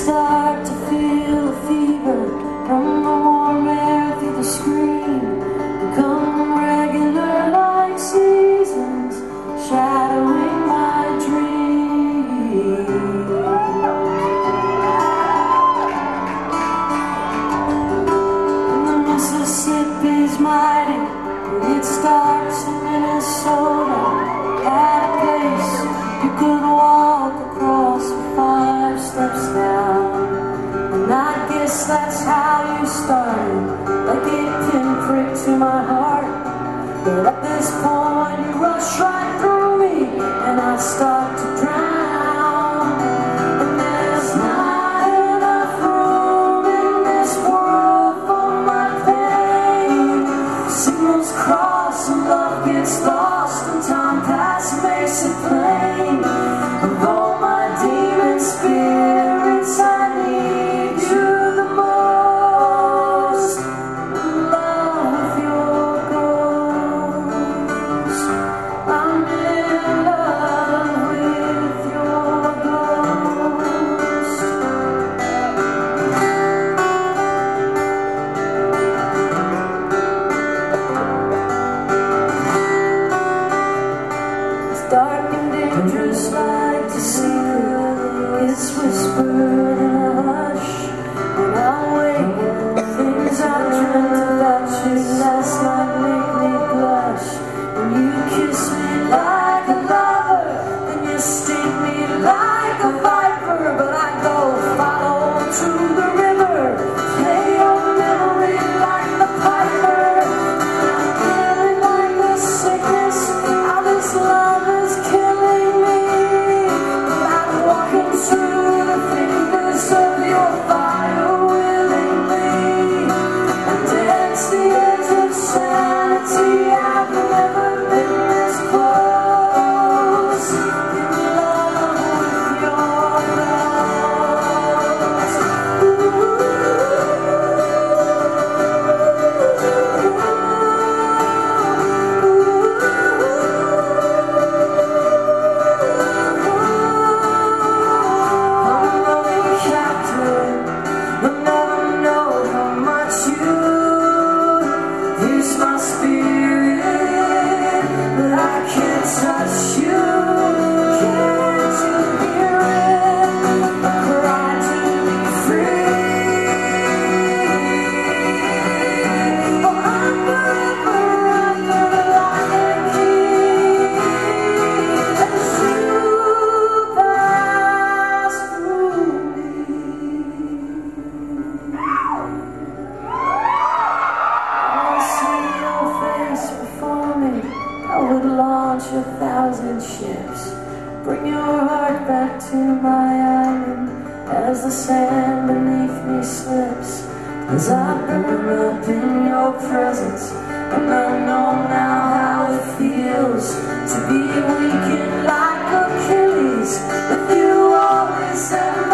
start to feel a fever from the warm air through the screen, become regular like seasons, shadowing my dreams. And the Mississippi's mighty, but it starts in Minnesota, at a pace you could walk across 5 steps down. And I guess that's how you started, like a pinprick to my heart. But at this point you rush right through me, and I start to drown. And there's not enough room in this world for my pain. Signals cross and love gets lost, and time past makes it plain. Of all my demon spirits, I need you the most. In love with your ghost. I'm in love with your ghost. It's dark and dangerous like the secret. It's whispered in a hush. When I wake, the things I dreamt about you last night make me blush. And you kiss me like a lover, and you sting me like a viper. But I go follow to the river, play your memory like the piper. I'm feeling like the sickness, how this love is killing me. I'm walking through the fingers of your fire willingly, and it's the edge of sanity. I've never been this close. In love with your ghost. I'm a loving captain. You'll never know how much you pierce my spirit, but I can't touch you. Can't you hear it? A cry to be free. Oh, I'm forever under lock and key as you pass through me. I see your face before me, I would launch 1,000 ships, bring your heart back to my island as the sand beneath me slips. As I burn up in your presence, and I know now how it feels to be weakened like Achilles, with you always at